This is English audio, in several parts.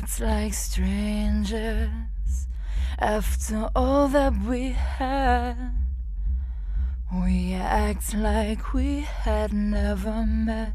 act like strangers after all that we had. We act like we had never met.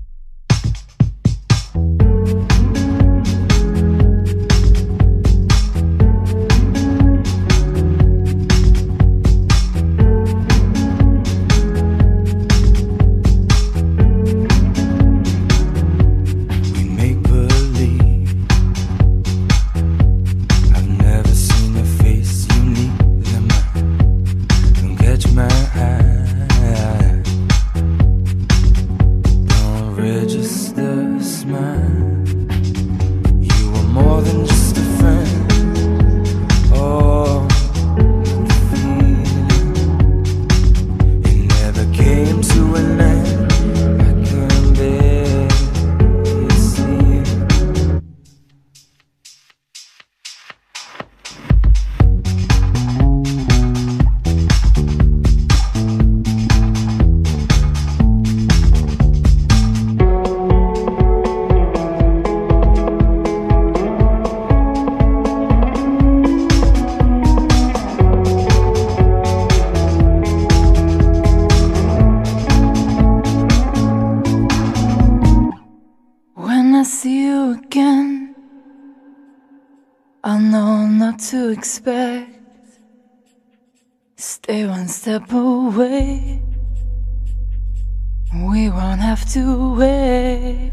Register smile. You were more than just a friend. Oh, the feeling, it never came to an end. I couldn't bear to see it. When I see you again, I'll know not to expect. Stay one step away. We won't have to wait.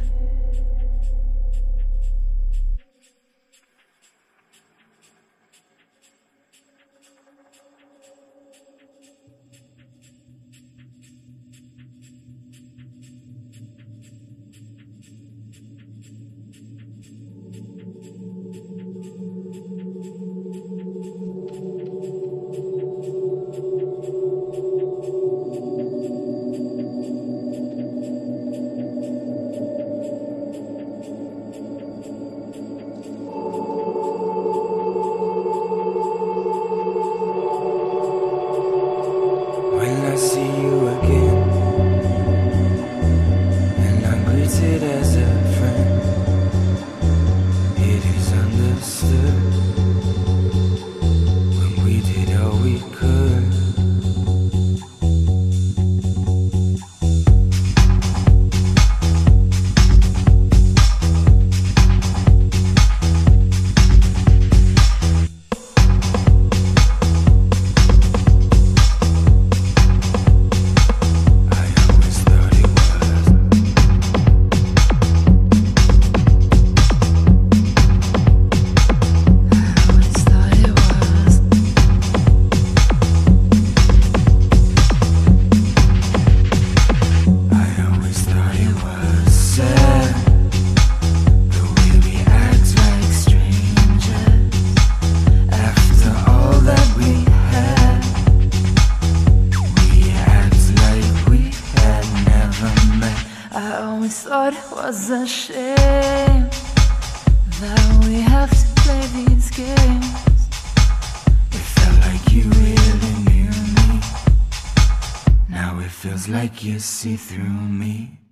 When I see you again, and I'm greeted as a friend, it is understood when we did all we could. I always thought it was a shame that we have to play these games. It felt like you really knew me. Now it feels like you see through me.